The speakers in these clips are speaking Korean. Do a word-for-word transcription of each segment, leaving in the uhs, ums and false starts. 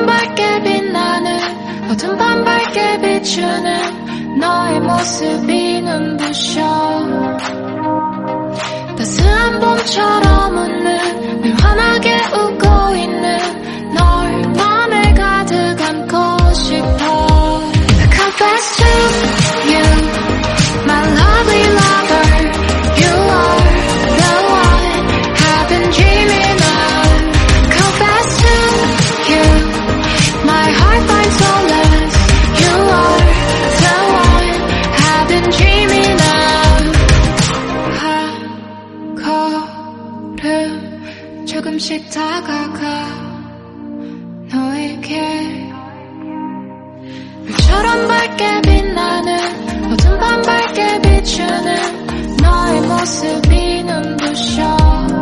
너처럼 밝게 빛나는 어둠 밤 밝게 비추는 너의 모습이 눈부셔. 따스한 봄처럼 웃는 늘 환하게 웃고 있는 널 맘에 가득 안고 싶어. I confess to you, my lovely lover, you are the one I've been dreaming of. Confess to you, my heart finds solace, you are the one I've been dreaming of. 한 걸음 조금씩 다가가 너에게. 별처럼 밝게 빛나는 어둠 밤 밝게 비추는 너의 모습이 눈부셔.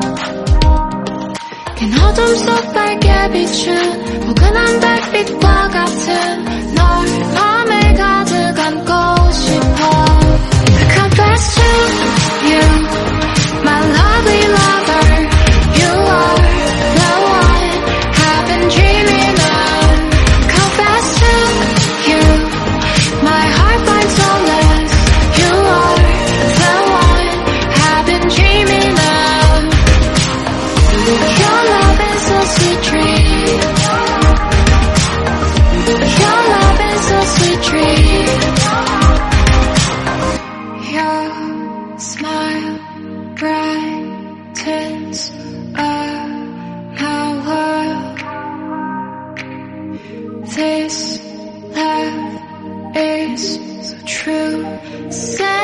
긴 어둠 속 밝게 비춘 포근한 달빛과 같은 널 맘에 가득 안고 싶어. I confess to you, my lovely lover, you are the one I've been dreaming of. Confess to you, my heart finds solace, you are the one I've been dreaming of. Your love is a sweet dream, your love is a sweet dream. Your smile brightens up my world. This love is so true. Say